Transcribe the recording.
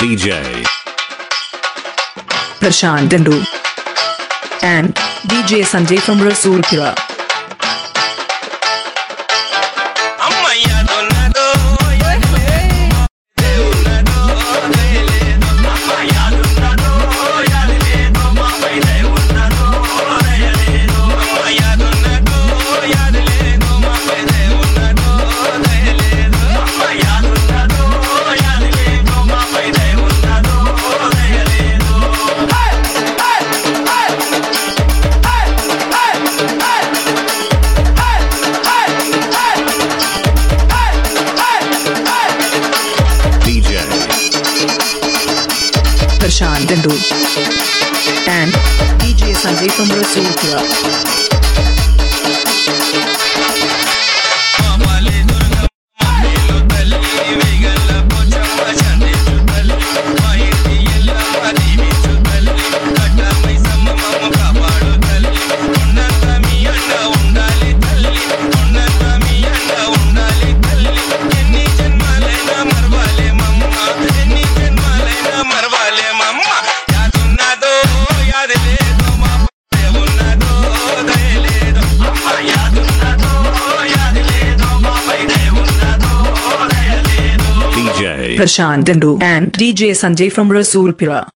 DJ Prashant Dandu and DJ Sanjay from Rasulpura. Prashant Dandu and DJ Sanjay from Rasulpura. Prashant Dandu and DJ Sanjay from Rasulpura.